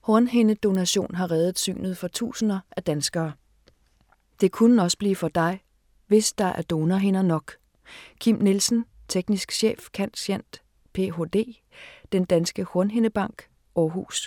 Hornhindedonation har reddet synet for tusinder af danskere. Det kunne også blive for dig, hvis der er donorhinder nok. Kim Nielsen, teknisk chef, cand.scient. Ph.d., Den Danske Hornhindebank, Aarhus.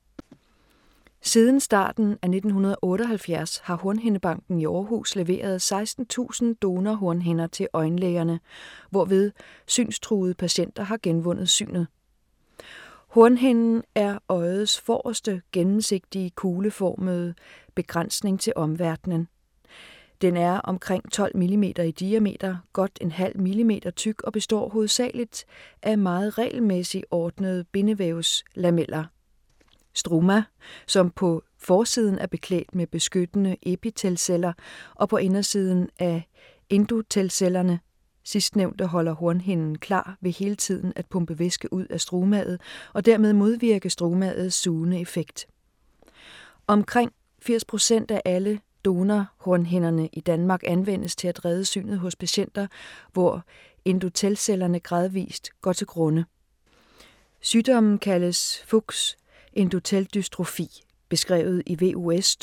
Siden starten af 1978 har Hornhindebanken i Aarhus leveret 16.000 donorhornhinder til øjenlægerne, hvorved synstruede patienter har genvundet synet. Hornhinden er øjets forreste gennemsigtige kugleformede begrænsning til omverdenen. Den er omkring 12 mm i diameter, godt en halv millimeter tyk og består hovedsageligt af meget regelmæssigt ordnede bindevævslameller. Struma, som på forsiden er beklædt med beskyttende epitelceller og på indersiden af endotelcellerne. Sidstnævnte holder hornhinden klar ved hele tiden at pumpe væske ud af strumaet og dermed modvirke strumaets sugende effekt. Omkring 80% af alle donorhornhinderne i Danmark anvendes til at redde synet hos patienter, hvor endotelcellerne gradvist går til grunde. Sygdommen kaldes Fuchs' endoteldystrofi, beskrevet i VUS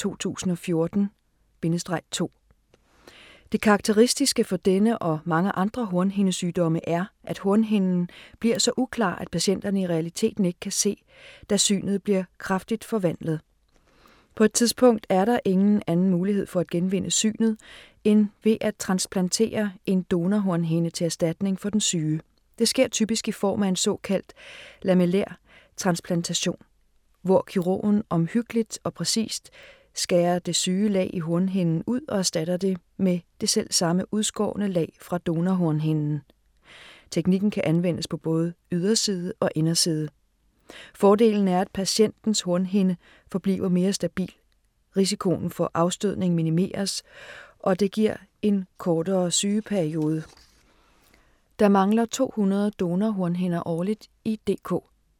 2014-2. Det karakteristiske for denne og mange andre hornhindesygdomme er, at hornhinden bliver så uklar, at patienterne i realiteten ikke kan se, da synet bliver kraftigt forvandlet. På et tidspunkt er der ingen anden mulighed for at genvinde synet, end ved at transplantere en donorhornhinde til erstatning for den syge. Det sker typisk i form af en såkaldt lamellær transplantation, hvor kirurgen omhyggeligt og præcist skærer det syge lag i hornhinden ud og erstatter det med det selv samme udskårne lag fra donorhornhinden. Teknikken kan anvendes på både yderside og inderside. Fordelen er, at patientens hornhinde forbliver mere stabil. Risikoen for afstødning minimeres, og det giver en kortere sygeperiode. Der mangler 200 donorhornhinder årligt i DK.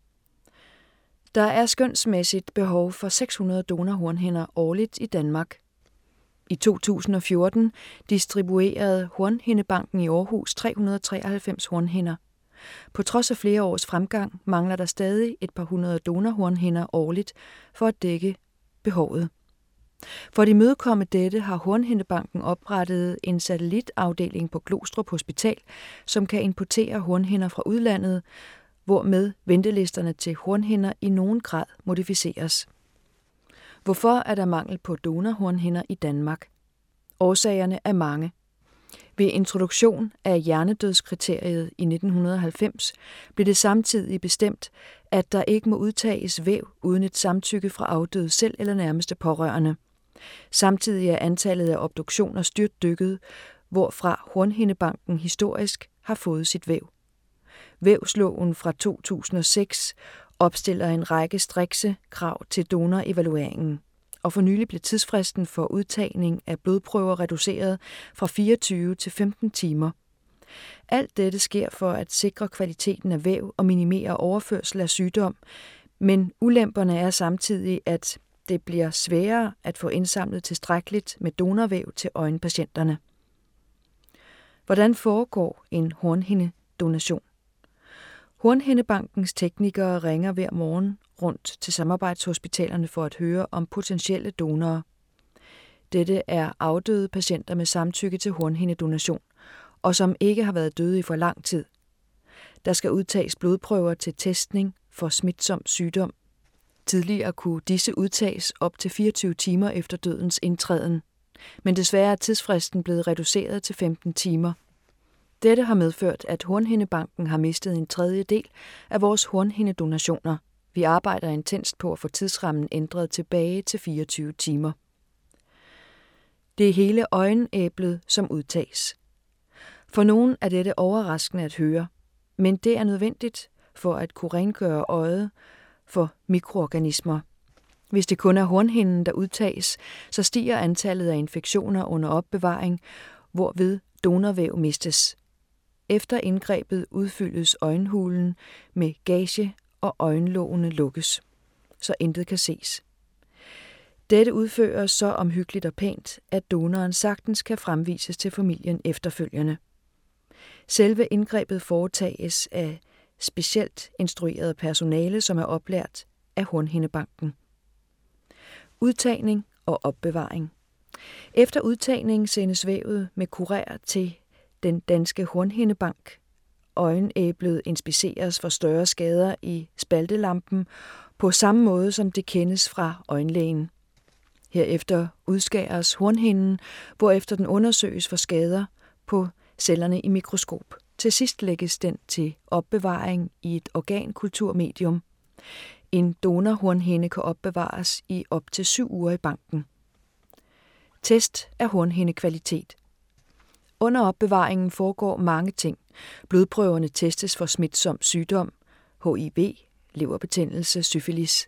Der er skønsmæssigt behov for 600 donorhornhinder årligt i Danmark. I 2014 distribuerede Hornhindebanken i Aarhus 393 hornhinder. På trods af flere års fremgang mangler der stadig et par hundrede donorhornhinder årligt for at dække behovet. For at imødekomme dette har Hornhindebanken oprettet en satellitafdeling på Glostrup Hospital, som kan importere hornhinder fra udlandet, hvormed ventelisterne til hornhinder i nogen grad modificeres. Hvorfor er der mangel på donorhornhinder i Danmark? Årsagerne er mange. Ved introduktion af hjernedødskriteriet i 1990 blev det samtidig bestemt, at der ikke må udtages væv uden et samtykke fra afdøde selv eller nærmeste pårørende. Samtidig er antallet af obduktioner styrtdykket, hvorfra Hornhindebanken historisk har fået sit væv. Vævsloven fra 2006 opstiller en række strikse krav til donorevalueringen, og for nylig blev tidsfristen for udtagning af blodprøver reduceret fra 24 til 15 timer. Alt dette sker for at sikre kvaliteten af væv og minimere overførsel af sygdom, men ulemperne er samtidig, at det bliver sværere at få indsamlet tilstrækkeligt med donorvæv til øjenpatienterne. Hvordan foregår en hornhindedonation? Hornhindebankens teknikere ringer hver morgen rundt til samarbejdshospitalerne for at høre om potentielle donorer. Dette er afdøde patienter med samtykke til hornhindedonation, og som ikke har været døde i for lang tid. Der skal udtages blodprøver til testning for smitsom sygdom. Tidligere kunne disse udtages op til 24 timer efter dødens indtræden, men desværre er tidsfristen blevet reduceret til 15 timer. Dette har medført, at Hornhindebanken har mistet en tredjedel af vores hornhindedonationer. Vi arbejder intenst på at få tidsrammen ændret tilbage til 24 timer. Det er hele øjenæblet, som udtages. For nogen er dette overraskende at høre, men det er nødvendigt for at kunne rengøre øjet for mikroorganismer. Hvis det kun er hornhinden, der udtages, så stiger antallet af infektioner under opbevaring, hvorved donorvæv mistes. Efter indgrebet udfyldes øjenhulen med gage, og øjenlågene lukkes, så intet kan ses. Dette udføres så omhyggeligt og pænt, at donoren sagtens kan fremvises til familien efterfølgende. Selve indgrebet foretages af specielt instrueret personale, som er oplært af Hornhindebanken. Udtagning og opbevaring. Efter udtagning sendes vævet med kurer til den danske hornhindebank. Øjenæblet inspiceres for større skader i spaltelampen på samme måde, som det kendes fra øjenlægen. Herefter udskæres hornhinden, hvorefter den undersøges for skader på cellerne i mikroskop. Til sidst lægges den til opbevaring i et organkulturmedium. En donorhornhinde kan opbevares i op til 7 uger i banken. Test af hornhindekvalitet. Under opbevaringen foregår mange ting. Blodprøverne testes for smitsom sygdom, HIV, leverbetændelse, syfilis.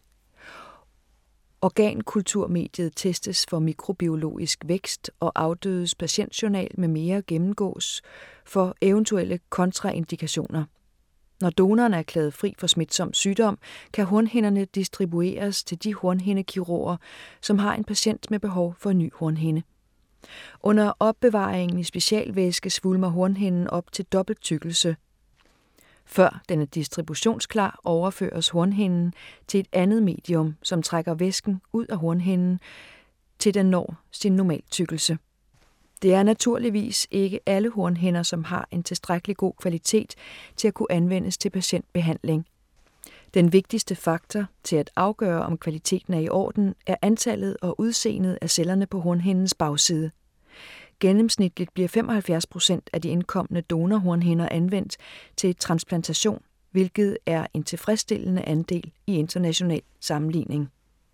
Organkulturmediet testes for mikrobiologisk vækst, og afdødes patientjournal med mere gennemgås for eventuelle kontraindikationer. Når donoren er erklæret fri for smitsom sygdom, kan hornhinderne distribueres til de hornhindekirurger, som har en patient med behov for en ny hornhinde. Under opbevaringen i specialvæske svulmer hornhinden op til dobbelt tykkelse. Før den er distributionsklar, overføres hornhinden til et andet medium, som trækker væsken ud af hornhinden, til den når sin normaltykkelse. Det er naturligvis ikke alle hornhinder, som har en tilstrækkelig god kvalitet til at kunne anvendes til patientbehandling. Den vigtigste faktor til at afgøre, om kvaliteten er i orden, er antallet og udseendet af cellerne på hornhindens bagside. Gennemsnitligt bliver 75% af de indkomne donorhornhinder anvendt til transplantation, hvilket er en tilfredsstillende andel i international sammenligning.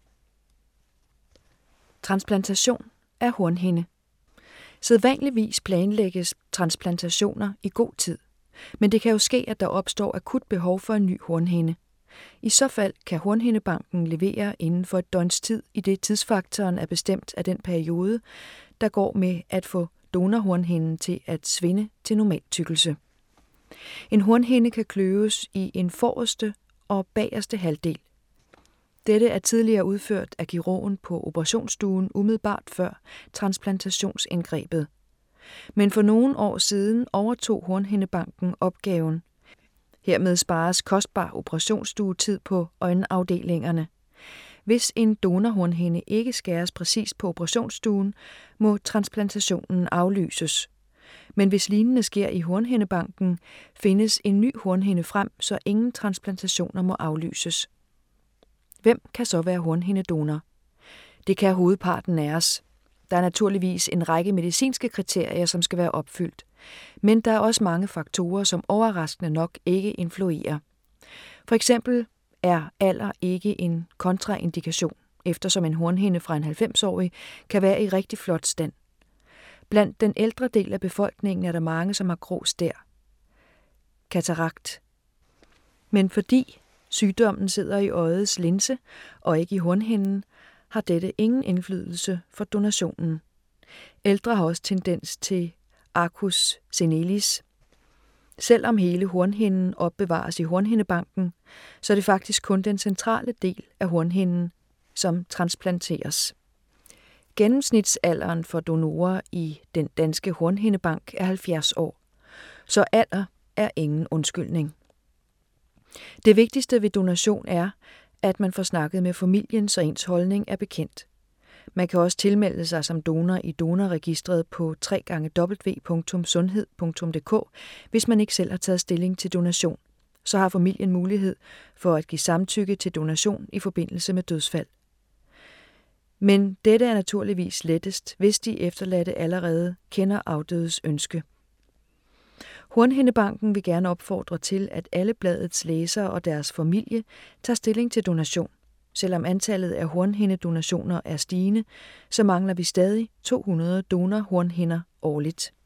Transplantation af hornhinde. Sædvanligvis planlægges transplantationer i god tid, men det kan jo ske, at der opstår akut behov for en ny hornhinde. I så fald kan hornhindebanken levere inden for et døgns tid, i det tidsfaktoren er bestemt af den periode, der går med at få donorhornhinden til at svinde til normaltykkelse. En hornhinde kan kløves i en forreste og bagerste halvdel. Dette er tidligere udført af kirurgen på operationsstuen umiddelbart før transplantationsindgrebet. Men for nogle år siden overtog hornhindebanken opgaven. Hermed spares kostbar operationsstuetid på øjenafdelingerne. Hvis en donorhornhinde ikke skæres præcist på operationsstuen, må transplantationen aflyses. Men hvis lignende sker i hornhindebanken, findes en ny hornhinde frem, så ingen transplantationer må aflyses. Hvem kan så være hornhindedonor? Det kan hovedparten af os. Der er naturligvis en række medicinske kriterier, som skal være opfyldt. Men der er også mange faktorer, som overraskende nok ikke influerer. For eksempel er alder ikke en kontraindikation, eftersom en hornhinde fra en 90-årig kan være i rigtig flot stand. Blandt den ældre del af befolkningen er der mange, som har grå stær. Katarakt. Men fordi sygdommen sidder i øjets linse og ikke i hornhinden, har dette ingen indflydelse for donationen. Ældre har også tendens til arcus senilis. Selvom hele hornhinden opbevares i hornhindebanken, så er det faktisk kun den centrale del af hornhinden, som transplanteres. Gennemsnitsalderen for donorer i den danske hornhindebank er 70 år, så alder er ingen undskyldning. Det vigtigste ved donation er, at man får snakket med familien, så ens holdning er bekendt. Man kan også tilmelde sig som donor i donorregistret på www.sundhed.dk, hvis man ikke selv har taget stilling til donation. Så har familien mulighed for at give samtykke til donation i forbindelse med dødsfald. Men dette er naturligvis lettest, hvis de efterladte allerede kender afdødes ønske. Hornhindebanken vil gerne opfordre til, at alle bladets læsere og deres familie tager stilling til donation. Selvom antallet af hornhindedonationer er stigende, så mangler vi stadig 200 donorhornhinder årligt.